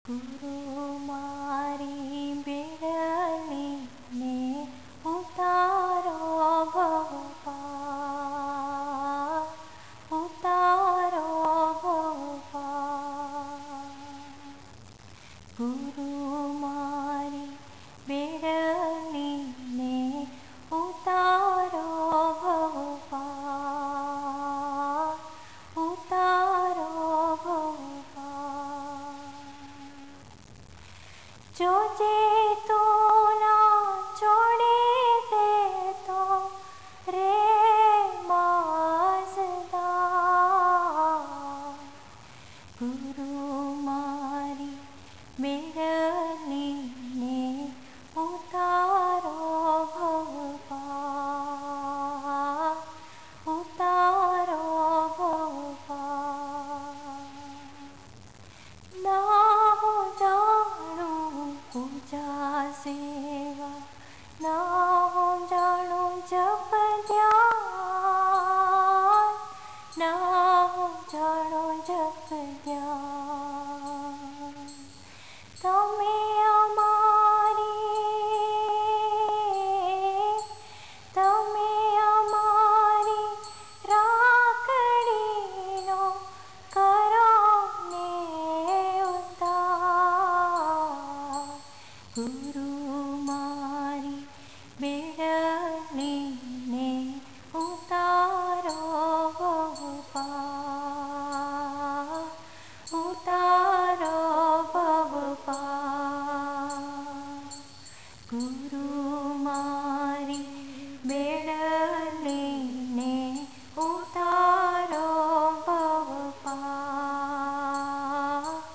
ગુરુ મારી બેરલીને ઉતારો ભવપાર, ઉતારો ભવપાર. ગુરુ મારી બેરલીને ઉતારો ભવપાર, ઉતારો ભવપાર. જોજે તો ના છોડે તે તો રે માસદાર. ગુરુ મારી બેરલીને ઉતારો ભવપાર, ઉતારો ભવપાર. ના હું જાણું પૂજા સેવા, ના હું જાણું જપ ધ્યાન, ના હું જાણું જપ ધ્યાન. તમે અમારી રાખડીનો કરો ને ઉદ્ધાર. ગુરુ મારી બેરલીને ઉતારો ભવપાર, ઉતારો ભવપાર.